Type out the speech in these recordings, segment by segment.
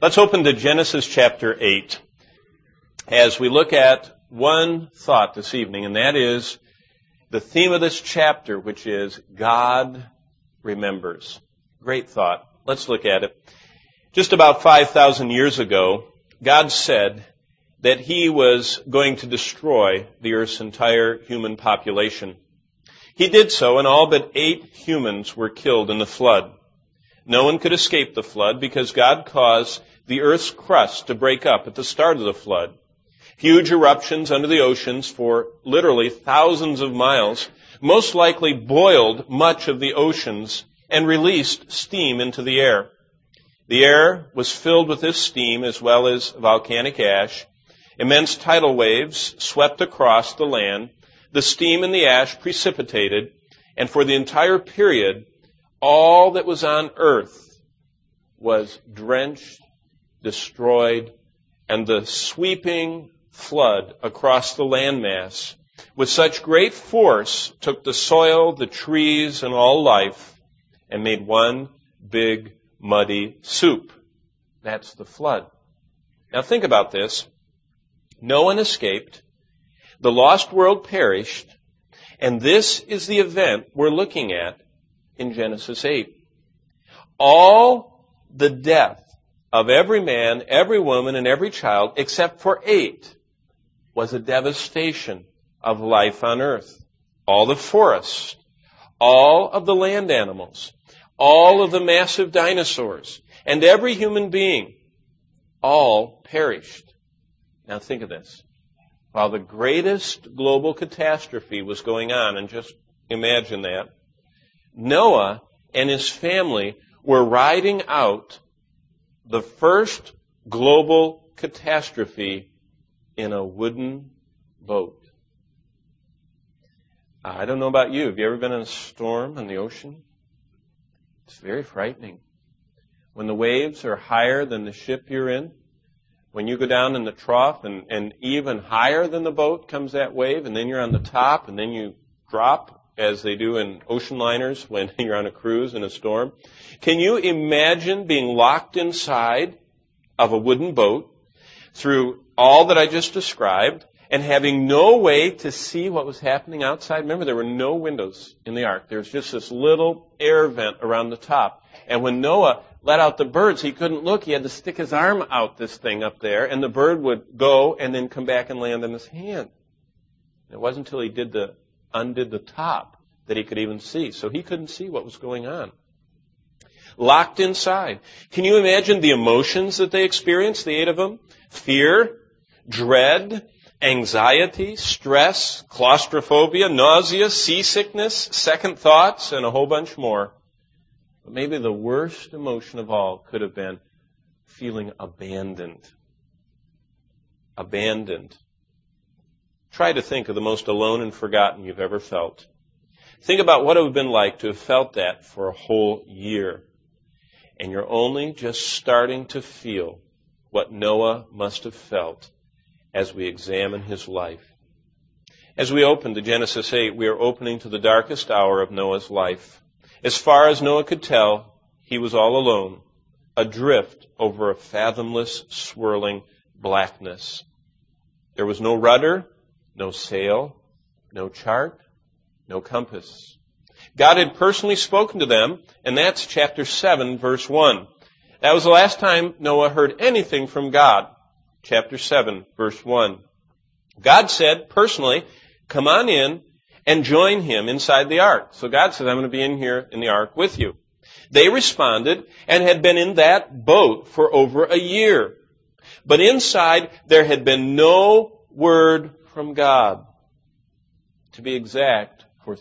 Let's open to Genesis chapter 8 as we look at one thought this evening, and that is the theme of this chapter, which is God remembers. Great thought. Let's look at it. Just about 5,000 years ago, God said that He was going to destroy the earth's entire human population. He did so, and all but 8 humans were killed in the flood. No one could escape the flood because God caused the earth's crust to break up at the start of the flood. Huge eruptions under the oceans for literally thousands of miles most likely boiled much of the oceans and released steam into the air. The air was filled with this steam as well as volcanic ash. Immense tidal waves swept across the land. The steam and the ash precipitated, and for the entire period, all that was on earth was drenched, destroyed, and the sweeping flood across the landmass with such great force took the soil, the trees, and all life and made one big muddy soup. That's the flood. Now think about this. No one escaped. The lost world perished. And this is the event we're looking at in Genesis 8. All the death of every man, every woman, and every child, except for 8, was a devastation of life on earth. All the forests, all of the land animals, all of the massive dinosaurs, and every human being, all perished. Now think of this. While the greatest global catastrophe was going on, and just imagine that, Noah and his family were riding out the first global catastrophe in a wooden boat. I don't know about you. Have you ever been in a storm on the ocean? It's very frightening. When the waves are higher than the ship you're in, when you go down in the trough and even higher than the boat comes that wave, and then you're on the top, and then you drop, as they do in ocean liners when you're on a cruise in a storm. Can you imagine being locked inside of a wooden boat through all that I just described and having no way to see what was happening outside? Remember, there were no windows in the ark. There was just this little air vent around the top. And when Noah let out the birds, he couldn't look. He had to stick his arm out this thing up there, and the bird would go and then come back and land on his hand. It wasn't until he undid the top that he could even see. So he couldn't see what was going on. Locked inside. Can you imagine the emotions that they experienced, the 8 of them? Fear, dread, anxiety, stress, claustrophobia, nausea, seasickness, second thoughts, and a whole bunch more. But maybe the worst emotion of all could have been feeling abandoned. Abandoned. Try to think of the most alone and forgotten you've ever felt. Think about what it would have been like to have felt that for a whole year. And you're only just starting to feel what Noah must have felt as we examine his life. As we open to Genesis 8, we are opening to the darkest hour of Noah's life. As far as Noah could tell, he was all alone, adrift over a fathomless, swirling blackness. There was no rudder, no sail, no chart, no compass. God had personally spoken to them, and that's chapter 7, verse 1. That was the last time Noah heard anything from God. Chapter 7, verse 1. God said personally, come on in and join him inside the ark. So God said, I'm going to be in here in the ark with you. They responded and had been in that boat for over a year. But inside, there had been no word from God. To be exact, for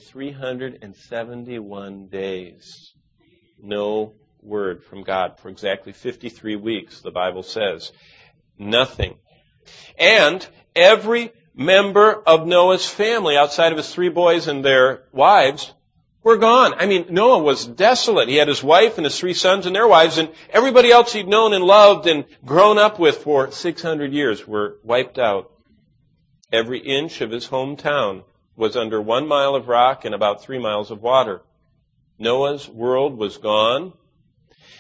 371 days. No word from God for exactly 53 weeks, the Bible says. Nothing. And every member of Noah's family, outside of his 3 boys and their wives, were gone. I mean, Noah was desolate. He had his wife and his 3 sons and their wives, and everybody else he'd known and loved and grown up with for 600 years were wiped out. Every inch of his hometown was under 1 mile of rock and about 3 miles of water. Noah's world was gone.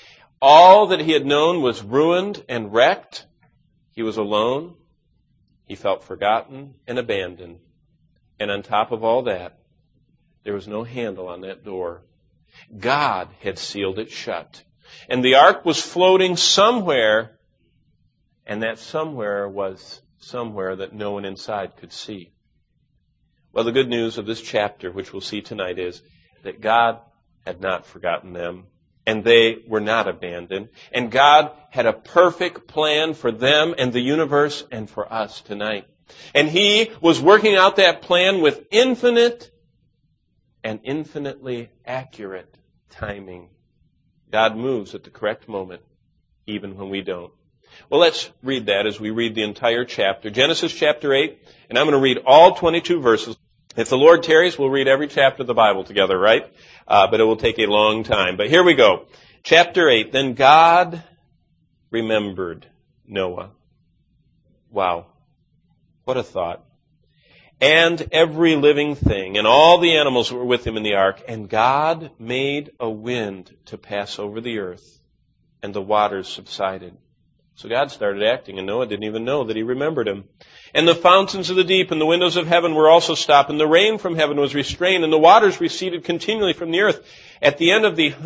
All that he had known was ruined and wrecked. He was alone. He felt forgotten and abandoned. And on top of all that, there was no handle on that door. God had sealed it shut. And the ark was floating somewhere, and that somewhere was somewhere that no one inside could see. Well, the good news of this chapter, which we'll see tonight, is that God had not forgotten them, and they were not abandoned. And God had a perfect plan for them and the universe and for us tonight. And He was working out that plan with infinite and infinitely accurate timing. God moves at the correct moment, even when we don't. Well, let's read that as we read the entire chapter. Genesis chapter 8, and I'm going to read all 22 verses. If the Lord tarries, we'll read every chapter of the Bible together, right? But it will take a long time. But here we go. Chapter 8, Then God remembered Noah. Wow. What a thought. And every living thing, and all the animals who were with him in the ark. And God made a wind to pass over the earth, and the waters subsided. So God started acting, and Noah didn't even know that He remembered him. And the fountains of the deep and the windows of heaven were also stopped, and the rain from heaven was restrained, and the waters receded continually from the earth. At the end of the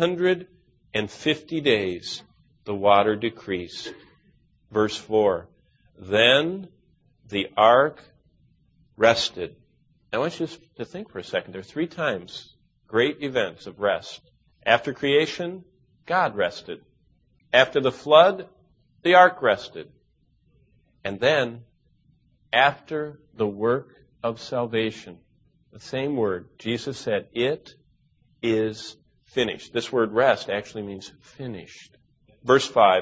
150 days, the water decreased. Verse 4, Then the ark rested. I want you to think for a second. There are 3 times great events of rest. After creation, God rested. After the flood, the ark rested. And then, after the work of salvation, the same word, Jesus said, it is finished. This word rest actually means finished. Verse 4,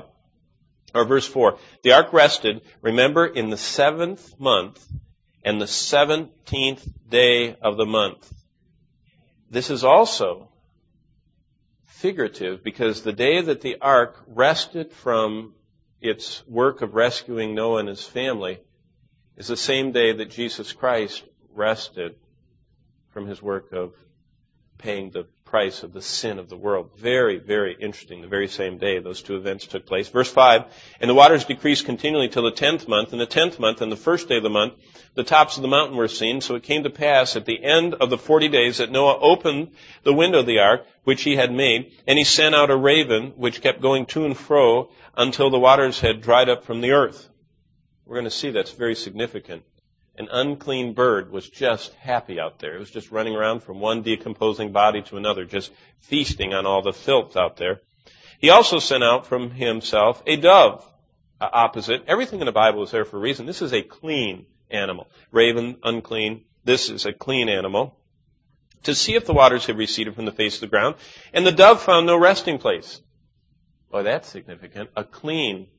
the ark rested, remember, in the 7th month and the 17th day of the month. This is also figurative because the day that the ark rested from its work of rescuing Noah and his family is the same day that Jesus Christ rested from His work of paying the price of the sin of the world. Very, very interesting. The very same day those 2 events took place. Verse 5, And the waters decreased continually till the 10th month. In the 10th month, and the first day of the month, the tops of the mountain were seen. So it came to pass at the end of the 40 days that Noah opened the window of the ark, which he had made, and he sent out a raven, which kept going to and fro until the waters had dried up from the earth. We're going to see that's very significant. An unclean bird was just happy out there. It was just running around from one decomposing body to another, just feasting on all the filth out there. He also sent out from himself a dove, opposite. Everything in the Bible is there for a reason. This is a clean animal. Raven, unclean. This is a clean animal. To see if the waters had receded from the face of the ground. And the dove found no resting place. Boy, that's significant. A clean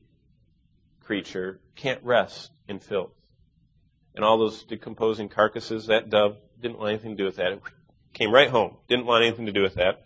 creature can't rest in filth. And all those decomposing carcasses, that dove didn't want anything to do with that. It came right home. Didn't want anything to do with that.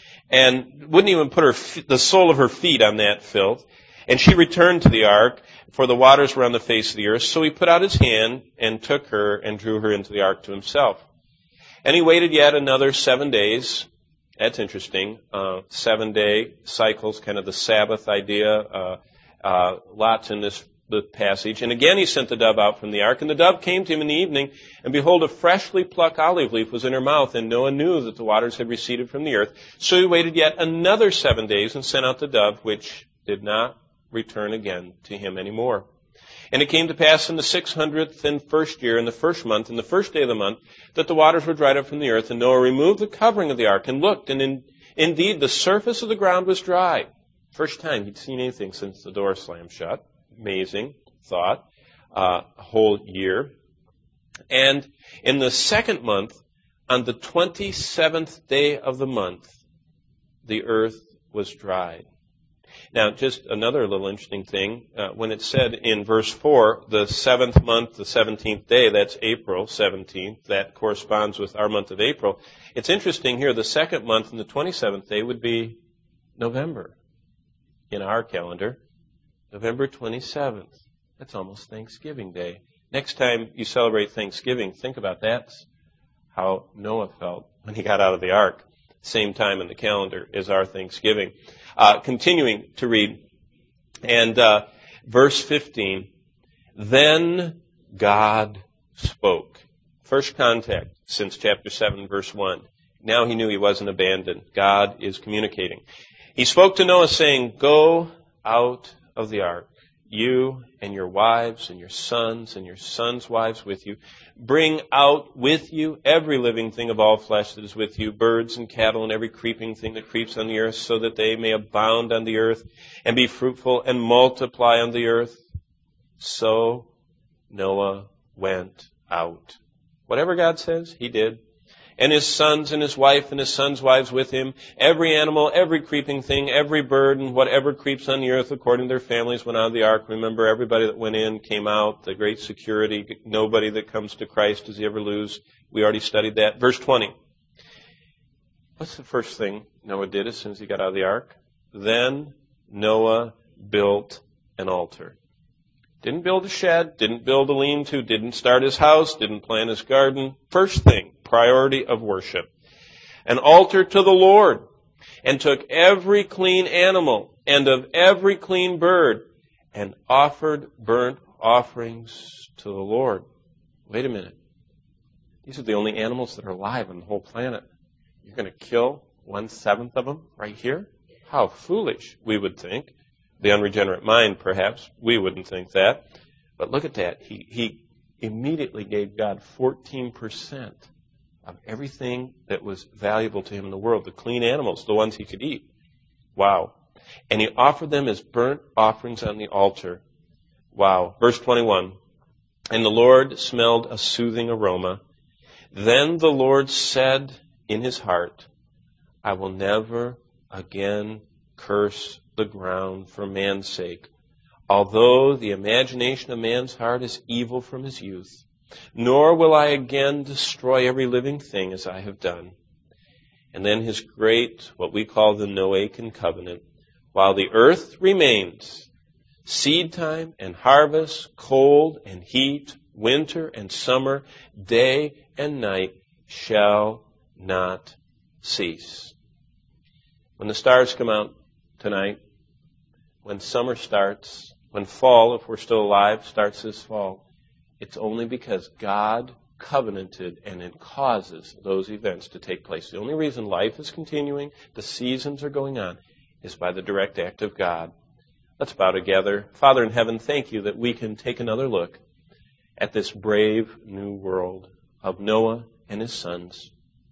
And wouldn't even put the sole of her feet on that filth. And she returned to the ark, for the waters were on the face of the earth. So he put out his hand and took her and drew her into the ark to himself. And he waited yet another 7 days. That's interesting. 7-day cycles, kind of the Sabbath idea. Lots in the passage. And again he sent the dove out from the ark, and the dove came to him in the evening, and behold, a freshly plucked olive leaf was in her mouth, and Noah knew that the waters had receded from the earth. So he waited yet another 7 days and sent out the dove, which did not return again to him any more. And it came to pass in the 600th and first year, in the first month, in the first day of the month, that the waters were dried up from the earth, and Noah removed the covering of the ark and looked, and indeed the surface of the ground was dry. First time he'd seen anything since the door slammed shut. Amazing thought. A whole year. And in the 2nd month, on the 27th day of the month, the earth was dried. Now, just another little interesting thing. When it said in verse 4, the 7th month, the 17th day, that's April 17th. That corresponds with our month of April. It's interesting here, the 2nd month and the 27th day would be November in our calendar. November 27th. That's almost Thanksgiving Day. Next time you celebrate Thanksgiving, think about that. How Noah felt when he got out of the ark. same time in the calendar as our Thanksgiving. Continuing to read, and verse 15, then God spoke. First contact since chapter 7, verse 1. Now he knew he wasn't abandoned. God is communicating. He spoke to Noah saying, go out of the ark, you and your wives and your sons' wives with you. Bring out with you every living thing of all flesh that is with you, birds and cattle and every creeping thing that creeps on the earth, so that they may abound on the earth and be fruitful and multiply on the earth. So Noah went out. Whatever God says, he did. And his sons and his wife and his sons' wives with him, every animal, every creeping thing, every bird, and whatever creeps on the earth according to their families went out of the ark. Remember, everybody that went in came out, the great security. Nobody that comes to Christ does he ever lose. We already studied that. Verse 20. What's the first thing Noah did as soon as he got out of the ark? Then Noah built an altar. Didn't build a shed, didn't build a lean-to, didn't start his house, didn't plant his garden. First thing, priority of worship. An altar to the Lord, and took every clean animal and of every clean bird and offered burnt offerings to the Lord. Wait a minute. These are the only animals that are alive on the whole planet. You're going to kill 1/7 of them right here? How foolish, we would think. The unregenerate mind, perhaps, we wouldn't think that. But look at that. He immediately gave God 14% of everything that was valuable to him in the world, the clean animals, the ones he could eat. Wow. And he offered them as burnt offerings on the altar. Wow. Verse 21. And the Lord smelled a soothing aroma. Then the Lord said in his heart, I will never again curse the ground for man's sake, although the imagination of man's heart is evil from his youth. Nor will I again destroy every living thing as I have done. And then his great, what we call the Noachian covenant, while the earth remains, seed time and harvest, cold and heat, winter and summer, day and night shall not cease. When the stars come out tonight, when summer starts, when fall, if we're still alive, starts this fall, it's only because God covenanted and it causes those events to take place. The only reason life is continuing, the seasons are going on, is by the direct act of God. Let's bow together. Father in heaven, thank you that we can take another look at this brave new world of Noah and his sons.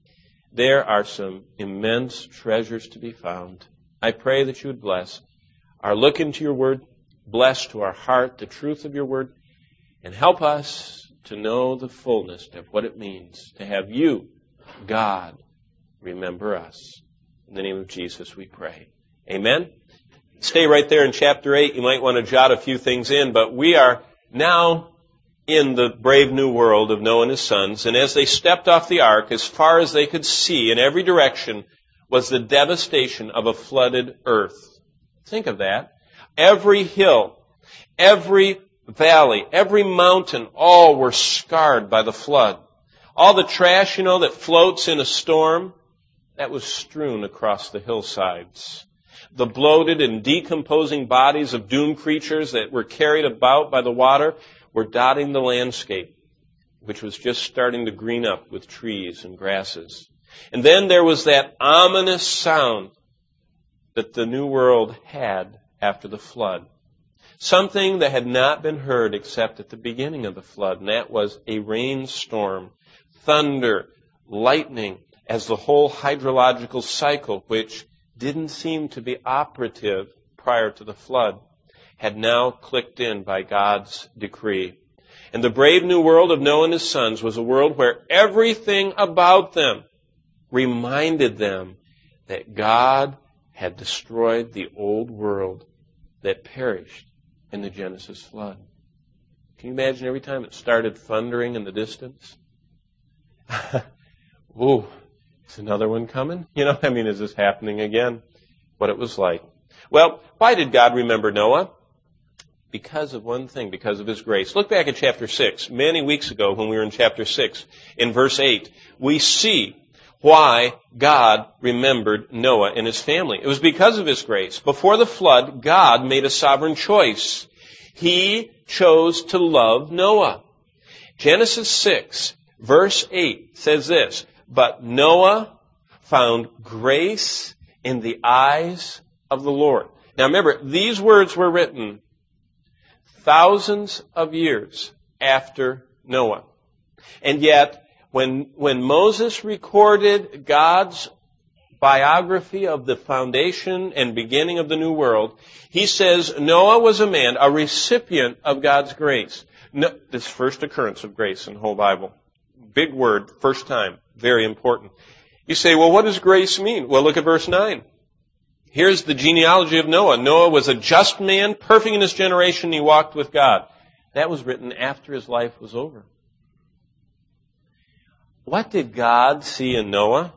There are some immense treasures to be found. I pray that you would bless our look into your word, bless to our heart the truth of your word, and help us to know the fullness of what it means to have you, God, remember us. In the name of Jesus we pray. Amen. Stay right there in chapter 8. You might want to jot a few things in, but we are now in the brave new world of Noah and his sons, and as they stepped off the ark, as far as they could see in every direction was the devastation of a flooded earth. Think of that. Every hill, every valley, every mountain, all were scarred by the flood. All the trash, that floats in a storm, that was strewn across the hillsides. The bloated and decomposing bodies of doomed creatures that were carried about by the water were dotting the landscape, which was just starting to green up with trees and grasses. And then there was that ominous sound that the new world had after the flood. Something that had not been heard except at the beginning of the flood, and that was a rainstorm, thunder, lightning, as the whole hydrological cycle, which didn't seem to be operative prior to the flood, had now clicked in by God's decree. And the brave new world of Noah and his sons was a world where everything about them reminded them that God had destroyed the old world that perished in the Genesis flood. Can you imagine every time it started thundering in the distance? Ooh, is another one coming? Is this happening again? What it was like. Well, why did God remember Noah? Because of one thing, because of his grace. Look back at chapter 6. Many weeks ago when we were in chapter 6, in verse 8, we see why God remembered Noah and his family. It was because of his grace. Before the flood, God made a sovereign choice. He chose to love Noah. Genesis 6, verse 8 says this, "But Noah found grace in the eyes of the Lord." Now remember, these words were written thousands of years after Noah. And yet, when Moses recorded God's biography of the foundation and beginning of the new world, he says Noah was a man, a recipient of God's grace. No, this first occurrence of grace in the whole Bible. Big word, first time, very important. You say, well, what does grace mean? Well, look at verse 9. Here's the genealogy of Noah. Noah was a just man, perfect in his generation. He walked with God. That was written after his life was over. What did God see in Noah?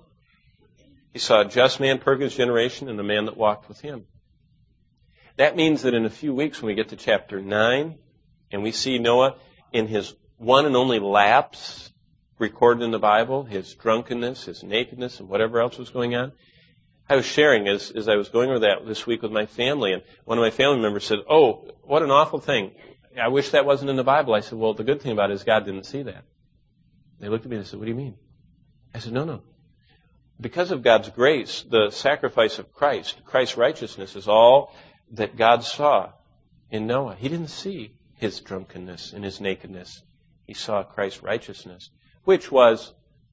He saw a just man, perfect in his generation, and a man that walked with him. That means that in a few weeks when we get to chapter 9, and we see Noah in his one and only lapse recorded in the Bible, his drunkenness, his nakedness, and whatever else was going on. I was sharing as I was going over that this week with my family, and one of my family members said, "Oh, what an awful thing. I wish that wasn't in the Bible." I said, "Well, the good thing about it is God didn't see that." They looked at me and they said, "What do you mean?" I said, No. Because of God's grace, the sacrifice of Christ, Christ's righteousness is all that God saw in Noah. He didn't see his drunkenness and his nakedness. He saw Christ's righteousness, which was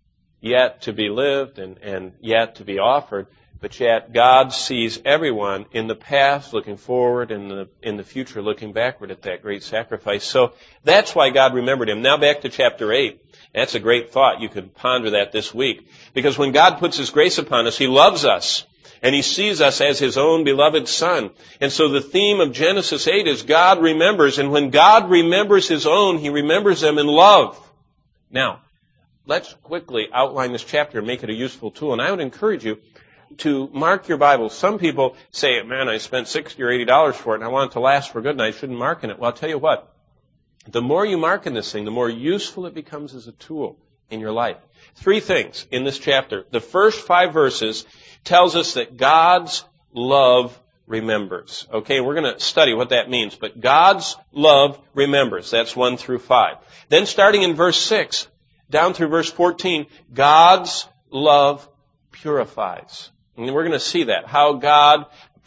yet to be lived and yet to be offered. But yet God sees everyone in the past looking forward and in the future looking backward at that great sacrifice. So that's why God remembered him. Now back to chapter 8. That's a great thought. You could ponder that this week. Because when God puts his grace upon us, he loves us. And he sees us as his own beloved son. And so the theme of Genesis 8 is God remembers. And when God remembers his own, he remembers them in love. Now, let's quickly outline this chapter and make it a useful tool. And I would encourage you to mark your Bible. Some people say, man, I spent $60 or $80 for it and I want it to last for good and I shouldn't mark in it. Well, I'll tell you what. The more you mark in this thing, the more useful it becomes as a tool in your life. 3 things in this chapter. The first 5 verses tells us that God's love remembers. Okay, we're going to study what that means. But God's love remembers. That's 1 through 5. Then starting in verse 6, down through verse 14, God's love purifies. And we're going to see that, how God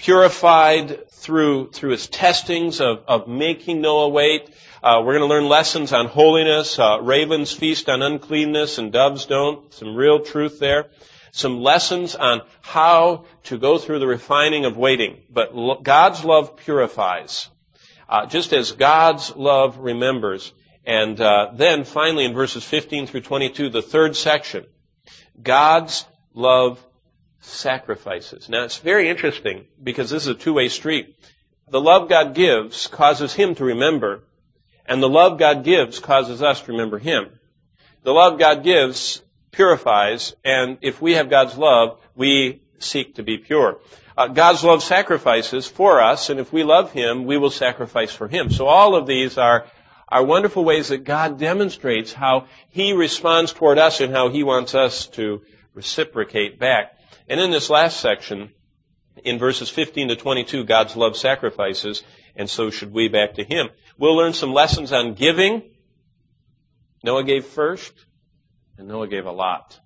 purified through his testings of making Noah wait. We're going to learn lessons on holiness. Ravens feast on uncleanness and doves don't. Some real truth there. Some lessons on how to go through the refining of waiting. But God's love purifies, just as God's love remembers. And then finally in verses 15 through 22, the third section, God's love sacrifices. Now, it's very interesting because this is a two-way street. The love God gives causes him to remember, and the love God gives causes us to remember him. The love God gives purifies, and if we have God's love, we seek to be pure. God's love sacrifices for us, and if we love him, we will sacrifice for him. So all of these are wonderful ways that God demonstrates how he responds toward us and how he wants us to reciprocate back. And in this last section, in verses 15 to 22, God's love sacrifices, and so should we back to him. We'll learn some lessons on giving. Noah gave first, and Noah gave a lot.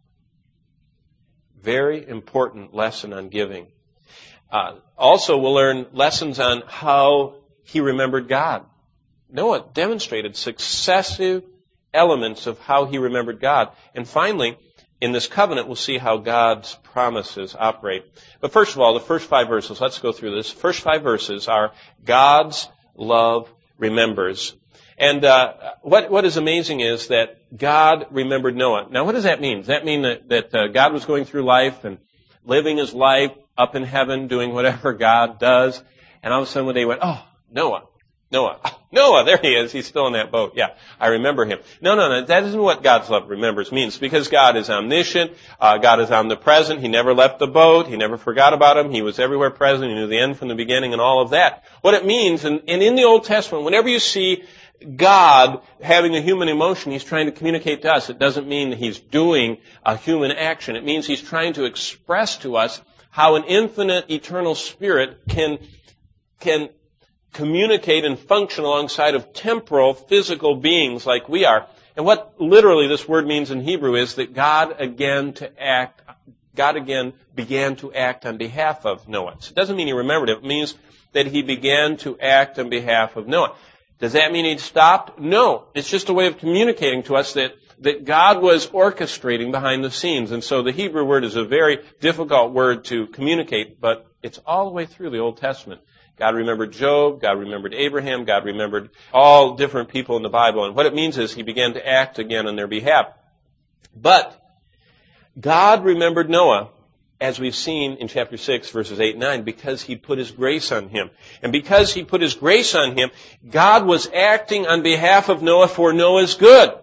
Very important lesson on giving. Also, we'll learn lessons on how he remembered God. Noah demonstrated successive elements of how he remembered God. And finally, in this covenant, we'll see how God's promises operate. But first of all, the first 5 verses, let's go through this. First 5 verses are God's love remembers. And what is amazing is that God remembered Noah. Now, what does that mean? Does that mean that God was going through life and living his life up in heaven, doing whatever God does, and all of a sudden one day he went, oh, Noah, Noah, there he is. He's still in that boat. Yeah, I remember him. No. That isn't what God's love remembers means. Because God is omniscient. God is omnipresent. He never left the boat. He never forgot about him. He was everywhere present. He knew the end from the beginning and all of that. What it means, and in the Old Testament, whenever you see God having a human emotion, He's trying to communicate to us. It doesn't mean that He's doing a human action. It means He's trying to express to us how an infinite, eternal Spirit can communicate and function alongside of temporal, physical beings like we are. And what literally this word means in Hebrew is that God again began to act on behalf of Noah. So it doesn't mean He remembered it. It means that He began to act on behalf of Noah. Does that mean He stopped? No. It's just a way of communicating to us that God was orchestrating behind the scenes. And so the Hebrew word is a very difficult word to communicate, but it's all the way through the Old Testament. God remembered Job, God remembered Abraham, God remembered all different people in the Bible. And what it means is He began to act again on their behalf. But God remembered Noah, as we've seen in chapter 6, verses 8 and 9, because He put His grace on him. And because He put His grace on him, God was acting on behalf of Noah for Noah's good.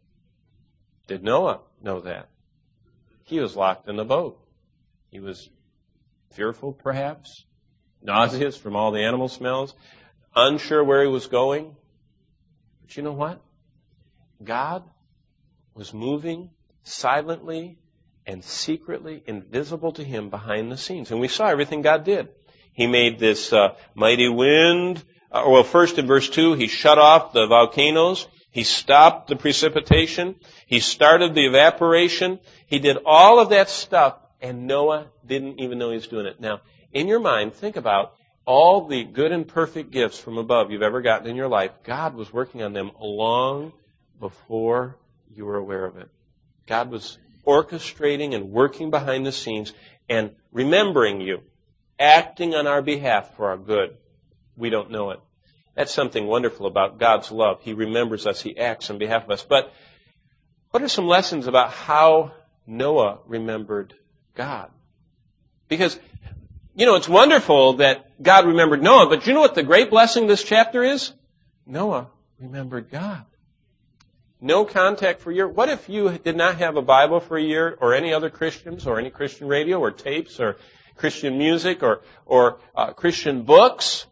Did Noah know that? He was locked in the boat. He was fearful, perhaps, nauseous from all the animal smells, unsure where he was going. But you know what? God was moving silently and secretly, invisible to him behind the scenes. And we saw everything God did. He made this mighty wind. First in verse 2, He shut off the volcanoes. He stopped the precipitation. He started the evaporation. He did all of that stuff, and Noah didn't even know he was doing it. Now, in your mind, think about all the good and perfect gifts from above you've ever gotten in your life. God was working on them long before you were aware of it. God was orchestrating and working behind the scenes and remembering you, acting on our behalf for our good. We don't know it. That's something wonderful about God's love. He remembers us. He acts on behalf of us. But what are some lessons about how Noah remembered God? Because, it's wonderful that God remembered Noah, but you know what the great blessing of this chapter is? Noah remembered God. No contact for a year. What if you did not have a Bible for a year, or any other Christians, or any Christian radio, or tapes, or Christian music, or Christian books,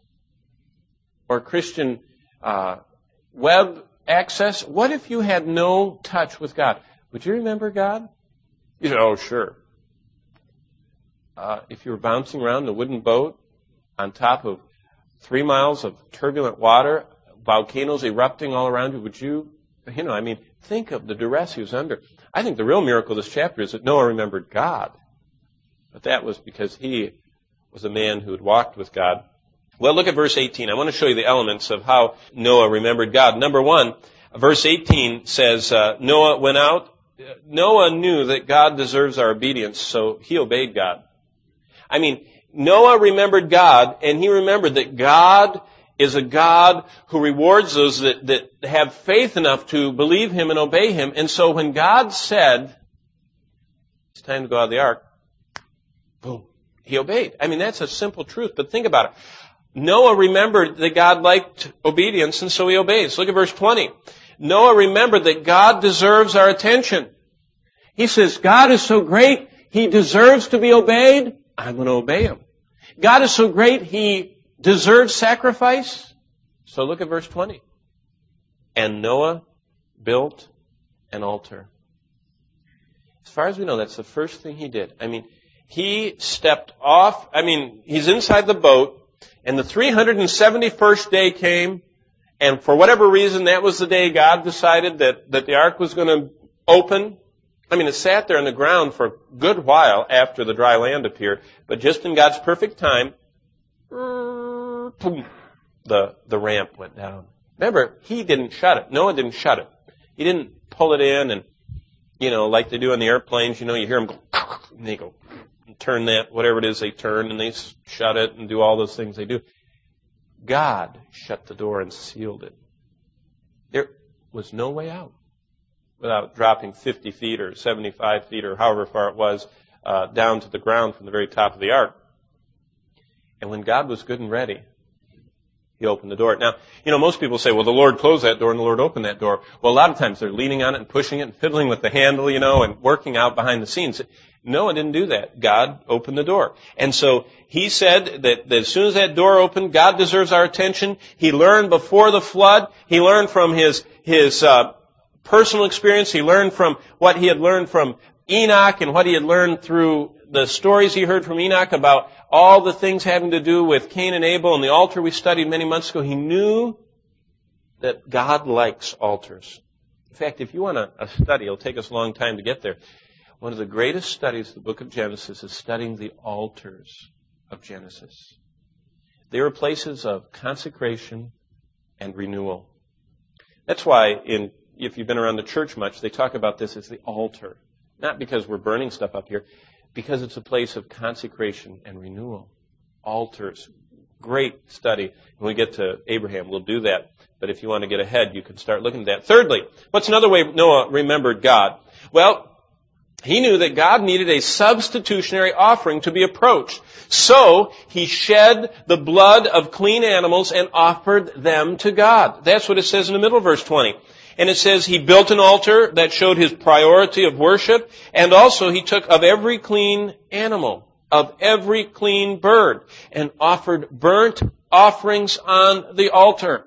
or Christian web access? What if you had no touch with God? Would you remember God? You say, oh, sure. If you were bouncing around in a wooden boat on top of 3 miles of turbulent water, volcanoes erupting all around you, would you, think of the duress he was under. I think the real miracle of this chapter is that Noah remembered God. But that was because he was a man who had walked with God. Well, look at verse 18. I want to show you the elements of how Noah remembered God. Number 1, verse 18 says, Noah went out. Noah knew that God deserves our obedience, so he obeyed God. Noah remembered God, and he remembered that God is a God who rewards those that have faith enough to believe Him and obey Him. And so when God said, it's time to go out of the ark, boom, he obeyed. That's a simple truth, but think about it. Noah remembered that God liked obedience, and so he obeys. Look at verse 20. Noah remembered that God deserves our attention. He says, God is so great, He deserves to be obeyed. I'm going to obey Him. God is so great, He deserves sacrifice. So look at verse 20. And Noah built an altar. As far as we know, that's the first thing he did. He stepped off. He's inside the boat, and the 371st day came, and for whatever reason, that was the day God decided that the ark was going to open. It sat there on the ground for a good while after the dry land appeared, but just in God's perfect time, boom, the ramp went down. Remember, he didn't shut it. Noah didn't shut it. He didn't pull it in and, like they do on the airplanes, you hear them go, and they go, turn that, whatever it is they turn, and they shut it and do all those things they do. God shut the door and sealed it. There was no way out without dropping 50 feet or 75 feet or however far it was down to the ground from the very top of the ark. And when God was good and ready, He opened the door. Now, most people say, well, the Lord closed that door and the Lord opened that door. Well, a lot of times they're leaning on it and pushing it and fiddling with the handle, and working out behind the scenes. Noah didn't do that. God opened the door. And so he said that as soon as that door opened, God deserves our attention. He learned before the flood. He learned from his personal experience. He learned from what he had learned from Enoch and what he had learned through the stories he heard from Enoch about all the things having to do with Cain and Abel and the altar we studied many months ago. He knew that God likes altars. In fact, if you want a study, it'll take us a long time to get there. One of the greatest studies of the book of Genesis is studying the altars of Genesis. They were places of consecration and renewal. That's why if you've been around the church much, they talk about this as the altar. Not because we're burning stuff up here, because it's a place of consecration and renewal. Altars. Great study. When we get to Abraham, we'll do that. But if you want to get ahead, you can start looking at that. Thirdly, what's another way Noah remembered God? Well, he knew that God needed a substitutionary offering to be approached. So he shed the blood of clean animals and offered them to God. That's what it says in the middle of verse 20. And it says he built an altar that showed his priority of worship, and also he took of every clean animal, of every clean bird, and offered burnt offerings on the altar.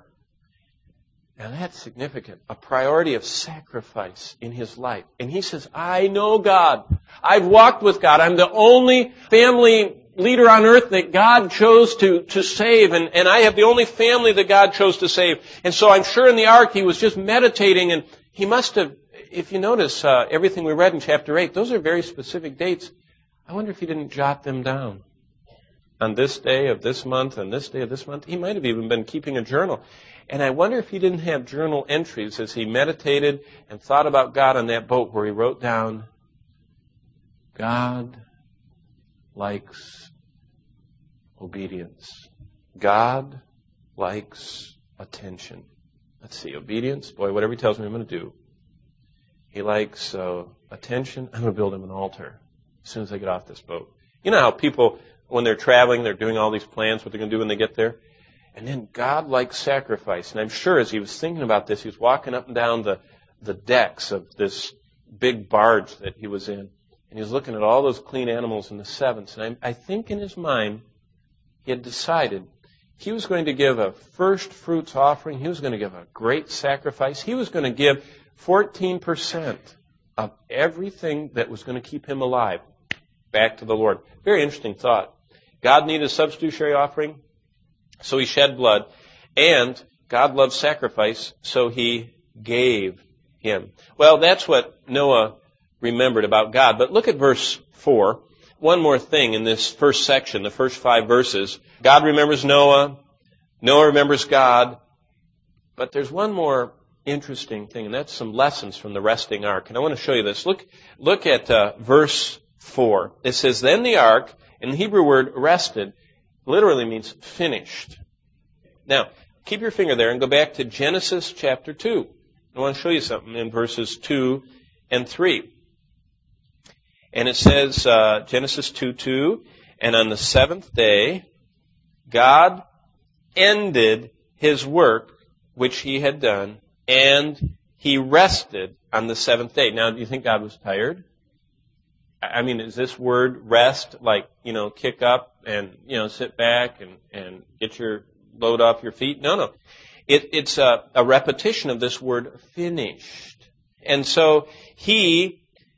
Now that's significant. A priority of sacrifice in his life. And he says, I know God. I've walked with God. I'm the only family leader on earth that God chose to save, and I have the only family that God chose to save. And so I'm sure in the ark he was just meditating, and he must have, if you notice everything we read in chapter 8, those are very specific dates. I wonder if he didn't jot them down. On this day of this month, and this day of this month, he might have even been keeping a journal. And I wonder if he didn't have journal entries as he meditated and thought about God on that boat where he wrote down, God likes obedience. God likes attention. Let's see, obedience, boy, whatever he tells me I'm going to do. He likes attention. I'm going to build him an altar as soon as I get off this boat. You know how people, when they're traveling, they're doing all these plans, what they're going to do when they get there? And then God likes sacrifice. And I'm sure as he was thinking about this, he was walking up and down the decks of this big barge that he was in. And he was looking at all those clean animals in the sevens. And I think in his mind, he had decided he was going to give a first fruits offering. He was going to give a great sacrifice. He was going to give 14% of everything that was going to keep him alive back to the Lord. Very interesting thought. God needed a substitutionary offering, so he shed blood. And God loved sacrifice, so he gave him. Well, that's what Noah remembered about God. But look at verse 4. One more thing in this first section, the first 5 verses. God remembers Noah. Noah remembers God. But there's one more interesting thing, and that's some lessons from the resting ark. And I want to show you this. Look at verse 4. It says, then the ark, and the Hebrew word rested, literally means finished. Now, keep your finger there and go back to Genesis chapter 2. I want to show you something in verses 2 and 3. And it says, Genesis 2:2, and on the 7th day, God ended his work which he had done, and he rested on the 7th day. Now, do you think God was tired? I mean, is this word rest like, kick up and, sit back and get your load off your feet? No. It's a repetition of this word finished. And so he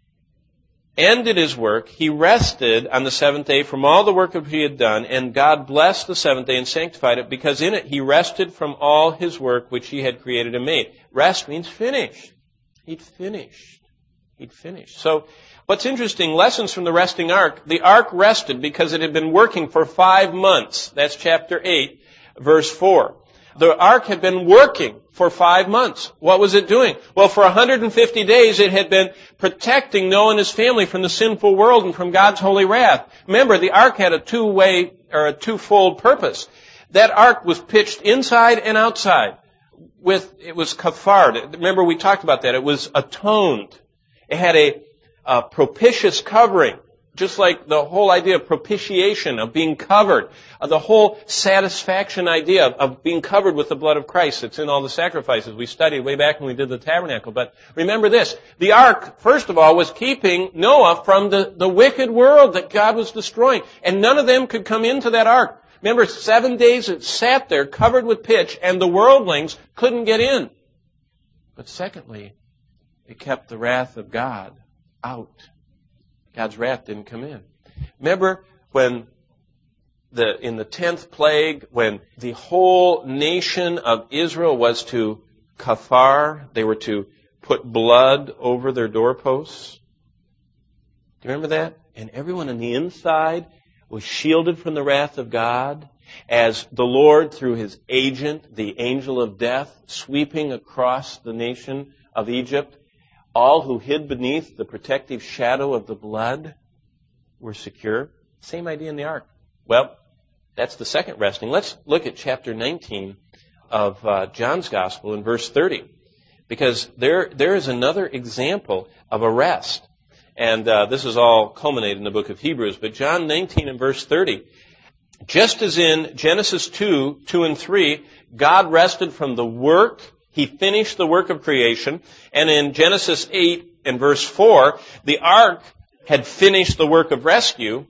ended his work. He rested on the 7th day from all the work that he had done, and God blessed the 7th day and sanctified it, because in it he rested from all his work which he had created and made. Rest means finished. He'd finished. So, what's interesting, lessons from the resting ark. The ark rested because it had been working for 5 months. That's chapter 8, verse 4. The ark had been working for 5 months. What was it doing? Well, for 150 days it had been protecting Noah and his family from the sinful world and from God's holy wrath. Remember, the ark had a twofold purpose. That ark was pitched inside and outside. It was kafar. Remember, we talked about that. It was atoned. It had a propitious covering Just like the whole idea of propitiation, of being covered, the whole satisfaction idea of being covered with the blood of Christ. It's in all the sacrifices we studied way back when we did the tabernacle. But remember this, the ark, first of all, was keeping Noah from the wicked world that God was destroying. And none of them could come into that ark. Remember, 7 days it sat there covered with pitch, and the worldlings couldn't get in. But secondly, it kept the wrath of God out. God's wrath didn't come in. Remember when in the 10th plague, when the whole nation of Israel was to kafar, they were to put blood over their doorposts? Do you remember that? And everyone on the inside was shielded from the wrath of God as the Lord, through his agent, the angel of death, sweeping across the nation of Egypt, all who hid beneath the protective shadow of the blood were secure. Same idea in the ark. Well, that's the second resting. Let's look at chapter 19 of John's Gospel in verse 30. Because there is another example of a rest. And this is all culminated in the book of Hebrews. But John 19 and verse 30. Just as in Genesis 2 and 3, God rested from the work. He finished the work of creation. And in Genesis 8 and verse 4, the ark had finished the work of rescue.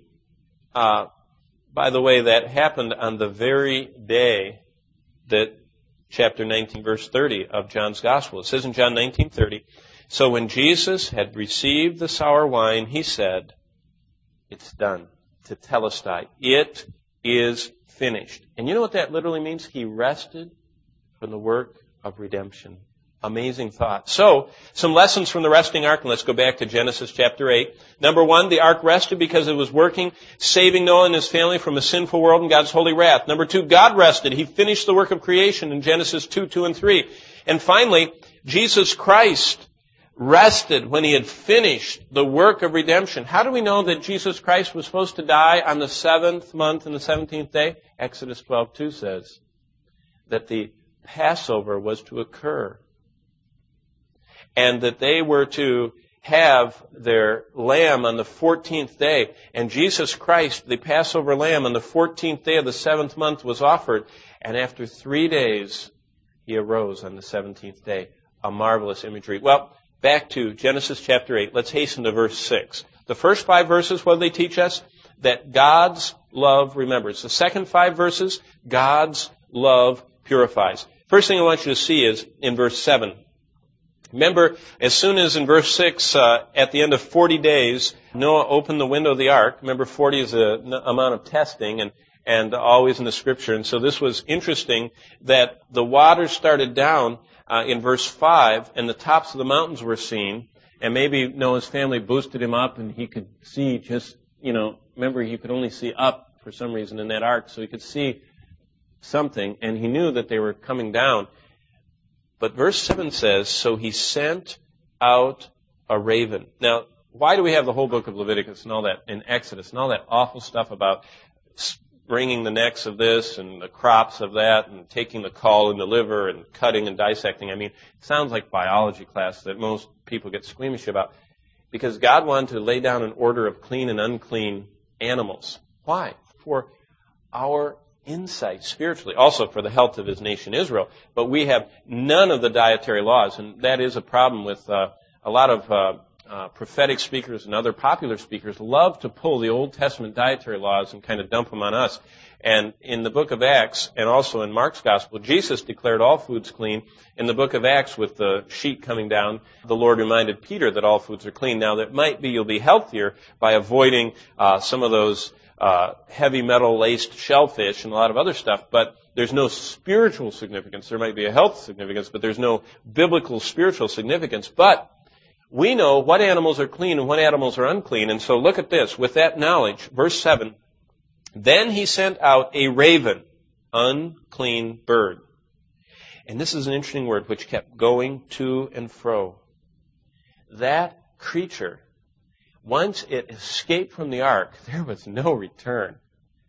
By the way, that happened on the very day that chapter 19 verse 30 of John's Gospel. It says in John 19:30, so when Jesus had received the sour wine, he said, it's done. Tetelestai. It is finished. And you know what that literally means? He rested from the work of redemption. Amazing thought. So, some lessons from the resting ark, and let's go back to Genesis chapter 8. Number 1, the ark rested because it was working, saving Noah and his family from a sinful world and God's holy wrath. Number 2, God rested. He finished the work of creation in Genesis 2 and 3. And finally, Jesus Christ rested when he had finished the work of redemption. How do we know that Jesus Christ was supposed to die on the 7th month and the 17th day? Exodus 12:2 says that the Passover was to occur, and that they were to have their lamb on the 14th day. And Jesus Christ, the Passover lamb, on the 14th day of the 7th month was offered. And after 3 days, he arose on the 17th day. A marvelous imagery. Well, back to Genesis chapter 8. Let's hasten to verse 6. The first 5 verses, what do they teach us? That God's love remembers. The second 5 verses, God's love purifies. First thing I want you to see is in verse 7. Remember, as soon as in verse 6, at the end of 40 days, Noah opened the window of the ark. Remember, 40 is an amount of testing and always in the Scripture. And so this was interesting that the waters started down in verse 5, and the tops of the mountains were seen. And maybe Noah's family boosted him up, and he could see just, remember, he could only see up for some reason in that ark, so he could see something, and he knew that they were coming down. But verse 7 says, so he sent out a raven. Now, why do we have the whole book of Leviticus and all that, in Exodus, and all that awful stuff about bringing the necks of this and the crops of that and taking the caul and the liver and cutting and dissecting? I mean, it sounds like biology class that most people get squeamish about. Because God wanted to lay down an order of clean and unclean animals. Why? For our insight spiritually, also for the health of his nation Israel. But we have none of the dietary laws, and that is a problem with a lot of prophetic speakers and other popular speakers love to pull the Old Testament dietary laws and kind of dump them on us. And in the book of Acts, and also in Mark's Gospel, Jesus declared all foods clean. In the book of Acts, with the sheet coming down, the Lord reminded Peter that all foods are clean. Now, that might be you'll be healthier by avoiding some of those heavy metal laced shellfish and a lot of other stuff, but there's no spiritual significance. There might be a health significance, but there's no biblical spiritual significance. But we know what animals are clean and what animals are unclean. And so look at this. With that knowledge, verse 7, then he sent out a raven, unclean bird. And this is an interesting word which kept going to and fro. That creature, once it escaped from the ark, there was no return.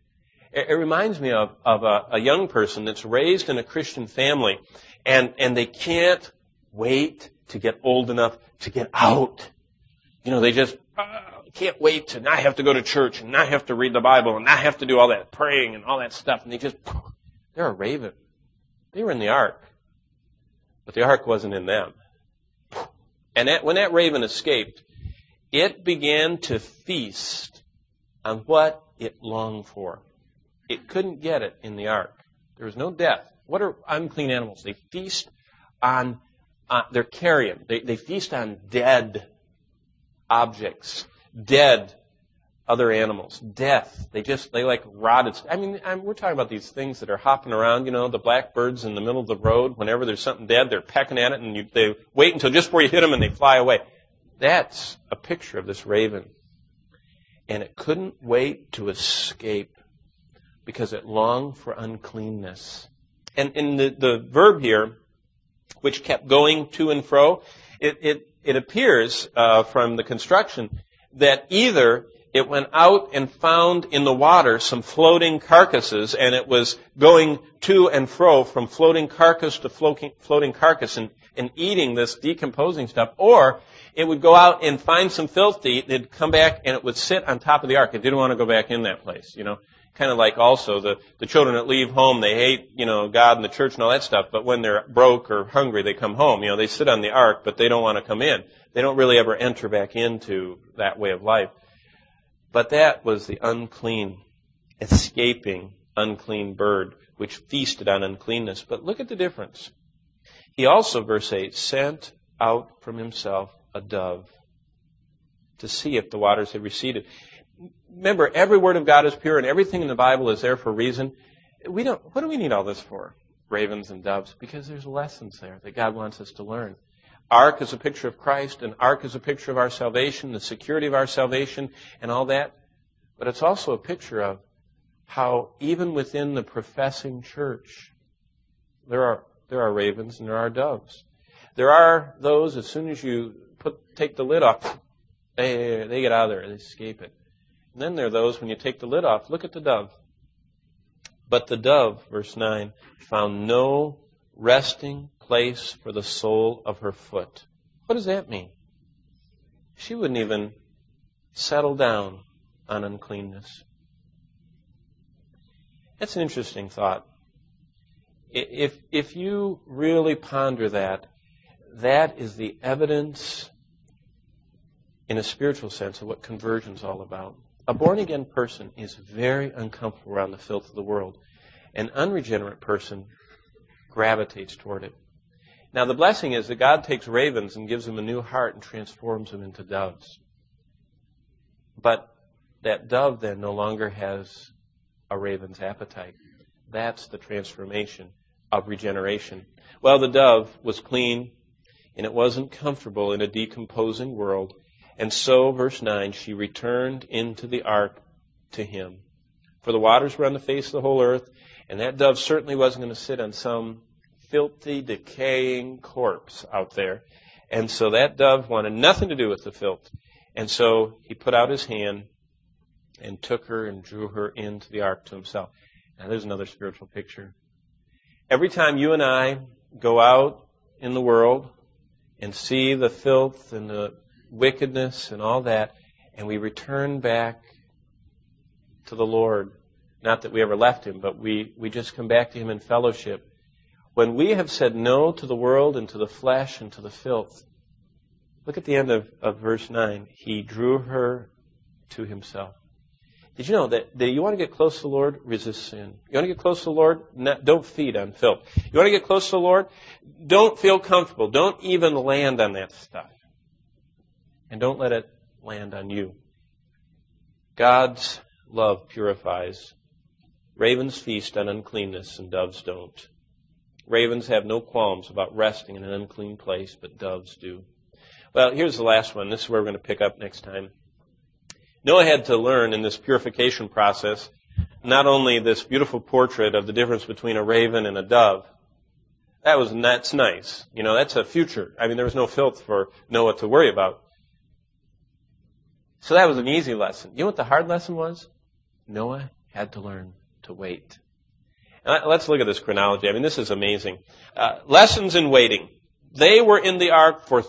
It reminds me of a young person that's raised in a Christian family, and they can't wait to get old enough to get out. They just, I can't wait to not have to go to church and not have to read the Bible and not have to do all that praying and all that stuff. And they're a raven. They were in the ark. But the ark wasn't in them. And when that raven escaped, it began to feast on what it longed for. It couldn't get it in the ark. There was no death. What are unclean animals? They feast on, they're carrion. They feast on dead objects, dead other animals, death. They like rotted. We're talking about these things that are hopping around, the blackbirds in the middle of the road. Whenever there's something dead, they're pecking at it, and they wait until just before you hit them, and they fly away. That's a picture of this raven. And it couldn't wait to escape because it longed for uncleanness. And in the verb here, which kept going to and fro, it appears from the construction that either it went out and found in the water some floating carcasses, and it was going to and fro from floating carcass to floating carcass and eating this decomposing stuff, or it would go out and find some filth to eat, and it'd come back and it would sit on top of the ark. It didn't want to go back in that place, Kind of like also the children that leave home, they hate, God and the church and all that stuff, but when they're broke or hungry, they come home. They sit on the ark, but they don't want to come in. They don't really ever enter back into that way of life. But that was the unclean, escaping, unclean bird, which feasted on uncleanness. But look at the difference. He also, verse 8, sent out from himself a dove to see if the waters had receded. Remember, every word of God is pure, and everything in the Bible is there for a reason. What do we need all this for? Ravens and doves? Because there's lessons there that God wants us to learn. Ark is a picture of Christ, and ark is a picture of our salvation, the security of our salvation, and all that. But it's also a picture of how even within the professing church, there are ravens and there are doves. There are those, as soon as you take the lid off, they get out of there, they escape it. And then there are those, when you take the lid off, look at the dove. But the dove, verse 9, found no resting place for the sole of her foot. What does that mean? She wouldn't even settle down on uncleanness. That's an interesting thought. If you really ponder that, that is the evidence in a spiritual sense of what conversion is all about. A born-again person is very uncomfortable around the filth of the world. An unregenerate person gravitates toward it. Now, the blessing is that God takes ravens and gives them a new heart and transforms them into doves. But that dove then no longer has a raven's appetite. That's the transformation of regeneration. Well, the dove was clean, and it wasn't comfortable in a decomposing world. And so, verse 9, she returned into the ark to him. For the waters were on the face of the whole earth, and that dove certainly wasn't going to sit on some filthy, decaying corpse out there. And so that dove wanted nothing to do with the filth. And so he put out his hand and took her and drew her into the ark to himself. Now there's another spiritual picture. Every time you and I go out in the world and see the filth and the wickedness and all that, and we return back to the Lord, not that we ever left Him, but we just come back to Him in fellowship. When we have said no to the world and to the flesh and to the filth, look at the end of verse 9. He drew her to Himself. Did you know that you want to get close to the Lord? Resist sin. You want to get close to the Lord? Don't feed on filth. You want to get close to the Lord? Don't feel comfortable. Don't even land on that stuff. And don't let it land on you. God's love purifies. Ravens feast on uncleanness and doves don't. Ravens have no qualms about resting in an unclean place, but doves do. Well, here's the last one. This is where we're going to pick up next time. Noah had to learn in this purification process not only this beautiful portrait of the difference between a raven and a dove. That's nice. You know, that's a future. I mean, there was no filth for Noah to worry about. So that was an easy lesson. You know what the hard lesson was? Noah had to learn to wait. Let's look at this chronology. I mean, this is amazing. Lessons in waiting. They were in the ark for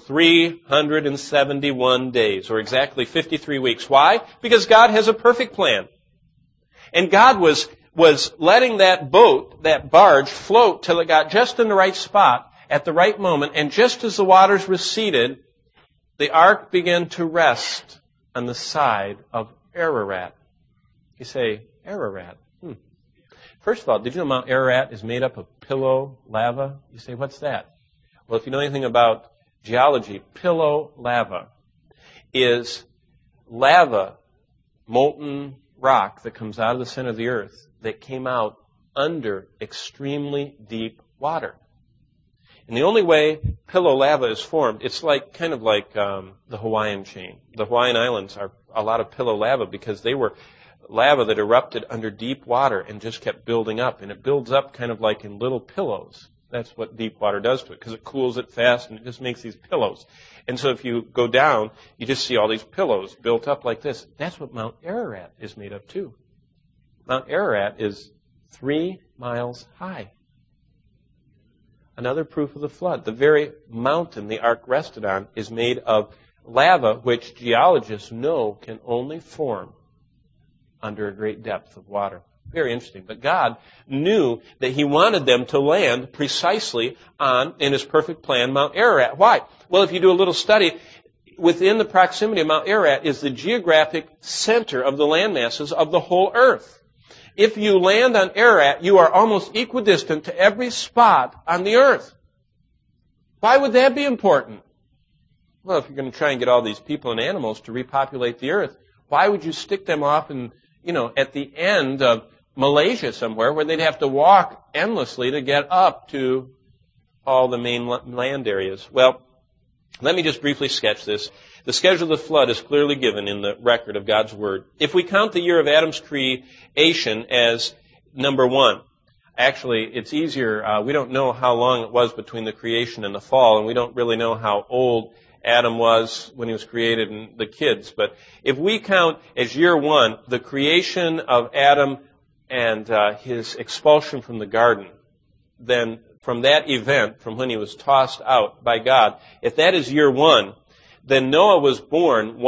371 days, or exactly 53 weeks. Why? Because God has a perfect plan. And God was letting that boat, that barge, float till it got just in the right spot at the right moment. And just as the waters receded, the ark began to rest on the side of Ararat. You say, Ararat? First of all, did you know Mount Ararat is made up of pillow lava? You say, what's that? Well, if you know anything about geology, pillow lava is lava, molten rock that comes out of the center of the earth that came out under extremely deep water. And the only way pillow lava is formed, it's kind of like the Hawaiian chain. The Hawaiian Islands are a lot of pillow lava because they were lava that erupted under deep water and just kept building up. And it builds up kind of like in little pillows. That's what deep water does to it, because it cools it fast and it just makes these pillows. And so if you go down, you just see all these pillows built up like this. That's what Mount Ararat is made of too. Mount Ararat is 3 miles high. Another proof of the flood. The very mountain the ark rested on is made of lava, which geologists know can only form under a great depth of water. Very interesting. But God knew that He wanted them to land precisely on, in His perfect plan, Mount Ararat. Why? Well, if you do a little study, within the proximity of Mount Ararat is the geographic center of the landmasses of the whole earth. If you land on Ararat, you are almost equidistant to every spot on the earth. Why would that be important? Well, if you're going to try and get all these people and animals to repopulate the earth, why would you stick them off in, at the end of Malaysia somewhere where they'd have to walk endlessly to get up to all the main land areas? Well, let me just briefly sketch this. The schedule of the flood is clearly given in the record of God's Word. If we count the year of Adam's creation as number 1, actually, it's easier. We don't know how long it was between the creation and the fall, and we don't really know how old Adam was when he was created and the kids. But if we count as year 1 the creation of Adam and his expulsion from the garden, then from that event, from when he was tossed out by God, if that is year 1, then Noah was born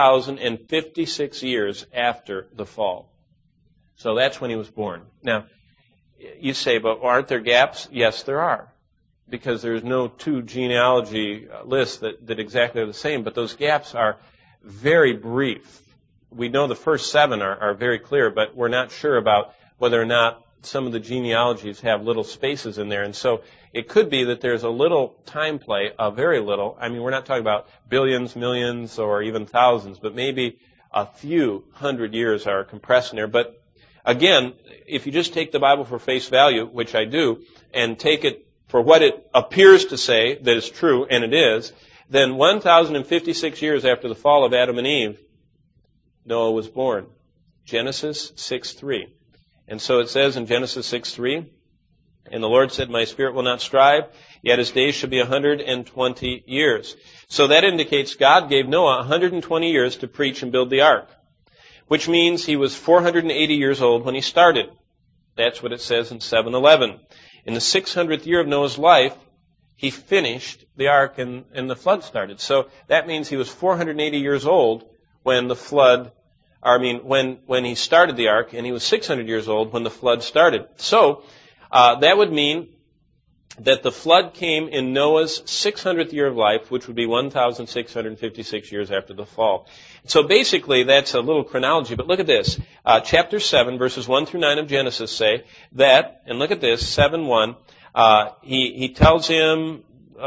1,056 years after the fall. So that's when he was born. Now, you say, but aren't there gaps? Yes, there are. Because there's no 2 genealogy lists that exactly are the same, but those gaps are very brief. We know the first 7 are very clear, but we're not sure about whether or not some of the genealogies have little spaces in there. And so it could be that there's a little time play, a very little. I mean, we're not talking about billions, millions, or even thousands, but maybe a few hundred years are compressed in there. But again, if you just take the Bible for face value, which I do, and take it for what it appears to say that is true, and it is, then 1,056 years after the fall of Adam and Eve, Noah was born. Genesis 6:3. And so it says in Genesis 6:3, and the Lord said, my spirit will not strive, yet his days shall be 120 years. So that indicates God gave Noah 120 years to preach and build the ark, which means he was 480 years old when he started. That's what it says in 7:11. In the 600th year of Noah's life, he finished the ark and the flood started. So that means he was 480 years old when the flood, when he started the ark, and he was 600 years old when the flood started. So that would mean that the flood came in Noah's 600th year of life, which would be 1,656 years after the fall. So basically, that's a little chronology, but look at this. Chapter 7, verses 1 through 9 of Genesis say that, and look at this, 7:1, he tells him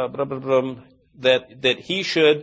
that he should,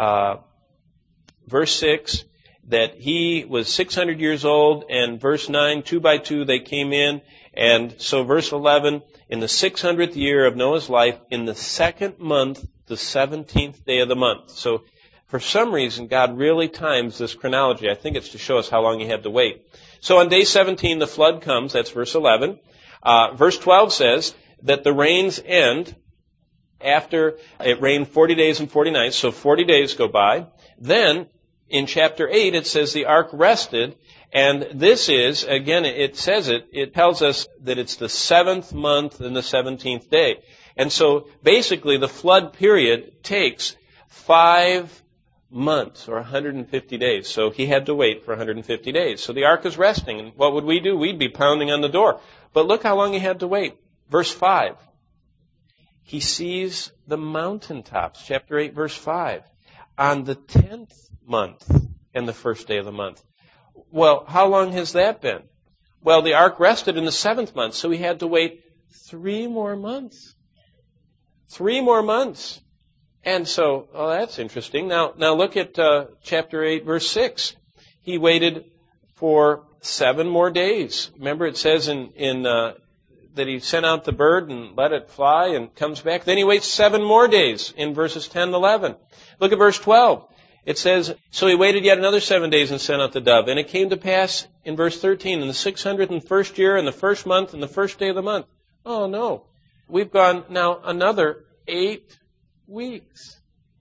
verse 6, that he was 600 years old, and verse 9, 2 by 2 they came in, and so verse 11, in the 600th year of Noah's life, in the 2nd month, the 17th day of the month. So for some reason, God really times this chronology. I think it's to show us how long he had to wait. So on day 17, the flood comes. That's verse 11. Verse 12 says that the rains end after it rained 40 days and 40 nights. So 40 days go by. Then in chapter 8, it says the ark rested. And this is, again, it tells us that it's the 7th month and the 17th day. And so basically the flood period takes 5 months or 150 days. So he had to wait for 150 days. So the ark is resting. And what would we do? We'd be pounding on the door. But look how long he had to wait. Verse 5. He sees the mountaintops. Chapter 8, verse 5. On the 10th month and the first day of the month. Well, how long has that been? Well, the ark rested in the 7th month, so he had to wait 3 more months. 3 more months. And so, oh, that's interesting. Now look at chapter 8, verse 6. He waited for 7 more days. Remember, it says that he sent out the bird and let it fly and comes back. Then he waits 7 more days in verses 10 and 11. Look at verse 12. It says, so he waited yet another 7 days and sent out the dove. And it came to pass in verse 13, in the 601st year, in the 1st month, and the 1st day of the month. Oh no. We've gone now another 8 weeks.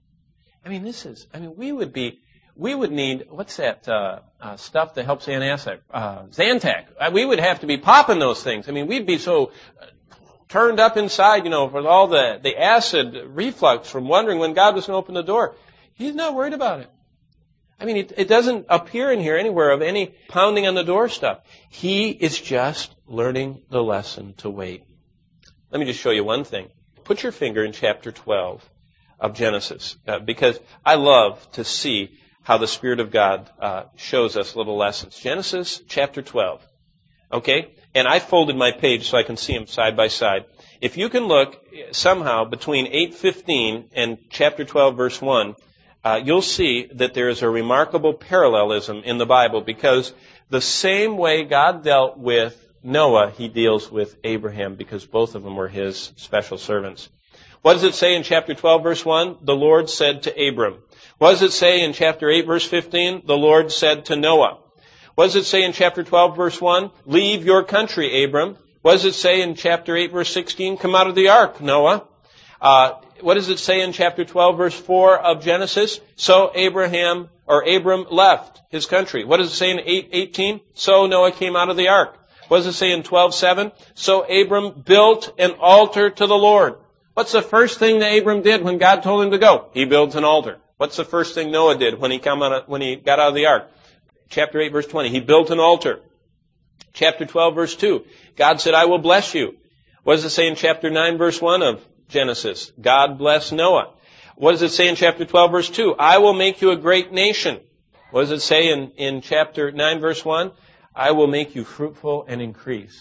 We would need, what's that stuff that helps antacid? Zantac. We would have to be popping those things. We'd be so turned up inside, with all the acid reflux from wondering when God was going to open the door. He's not worried about it. It doesn't appear in here anywhere of any pounding on the door stuff. He is just learning the lesson to wait. Let me just show you one thing. Put your finger in chapter 12 of Genesis, because I love to see how the Spirit of God shows us little lessons. Genesis chapter 12. Okay? And I folded my page so I can see them side by side. If you can look somehow between 8:15 and chapter 12 verse 1, you'll see that there is a remarkable parallelism in the Bible, because the same way God dealt with Noah, he deals with Abraham, because both of them were his special servants. What does it say in chapter 12 verse 1? The Lord said to Abram. What does it say in chapter 8 verse 15? The Lord said to Noah. What does it say in chapter 12 verse 1? Leave your country, Abram. What does it say in chapter 8 verse 16? Come out of the ark, Noah. What does it say in chapter 12 verse 4 of Genesis? So Abram left his country. What does it say in 8:18? So Noah came out of the ark. What does it say in 12:7? So Abram built an altar to the Lord. What's the first thing that Abram did when God told him to go? He built an altar. What's the first thing Noah did when he got out of the ark? Chapter 8 verse 20. He built an altar. Chapter 12 verse 2. God said, I will bless you. What does it say in chapter 9 verse 1 of Genesis? God blessed Noah. What does it say in chapter 12 verse 2? I will make you a great nation. What does it say in chapter 9 verse 1? I will make you fruitful and increase.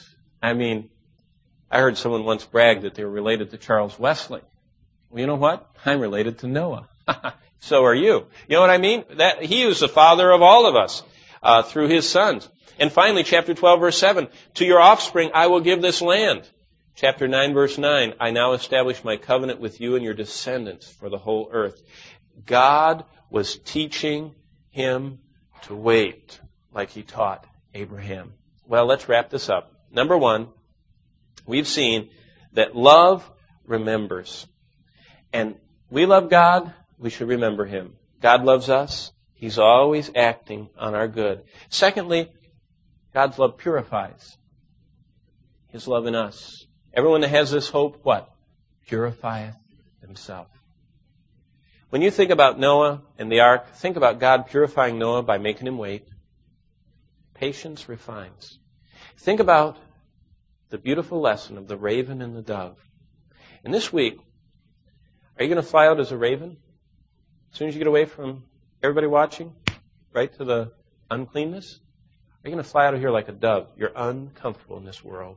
I heard someone once brag that they were related to Charles Wesley. Well, you know what? I'm related to Noah. So are you. You know what I mean? That he was the father of all of us through his sons. And finally, chapter 12, verse 7, to your offspring I will give this land. Chapter 9, verse 9, I now establish my covenant with you and your descendants for the whole earth. God was teaching him to wait like he taught Abraham. Well, let's wrap this up. Number 1, we've seen that love remembers. And we love God, we should remember him. God loves us. He's always acting on our good. Secondly, God's love purifies. His love in us. Everyone that has this hope, what? Purifieth himself. When you think about Noah and the ark, think about God purifying Noah by making him wait. Patience refines. Think about the beautiful lesson of the raven and the dove. And this week, are you going to fly out as a raven? As soon as you get away from everybody watching, right to the uncleanness? Are you going to fly out of here like a dove? You're uncomfortable in this world.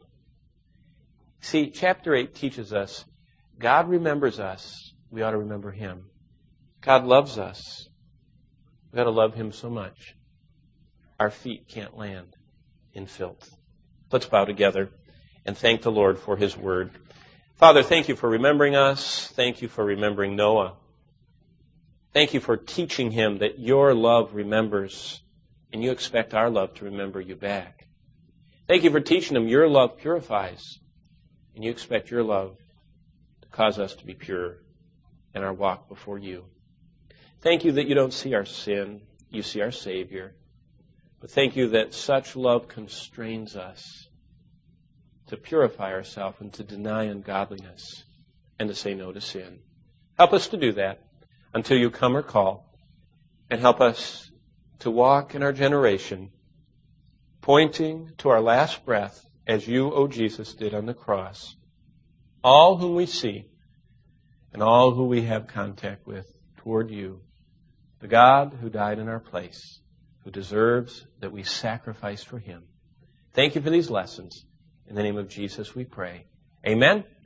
See, chapter 8 teaches us God remembers us. We ought to remember him. God loves us. We've got to love him so much. Our feet can't land in filth. Let's bow together and thank the Lord for his word. Father, thank you for remembering us. Thank you for remembering Noah. Thank you for teaching him that your love remembers, and you expect our love to remember you back. Thank you for teaching him your love purifies, and you expect your love to cause us to be pure in our walk before you. Thank you that you don't see our sin, you see our Savior. But thank you that such love constrains us to purify ourselves and to deny ungodliness and to say no to sin. Help us to do that until you come or call. And help us to walk in our generation, pointing to our last breath as you, O Jesus, did on the cross. All whom we see and all who we have contact with toward you, the God who died in our place, who deserves that we sacrifice for him. Thank you for these lessons. In the name of Jesus we pray. Amen.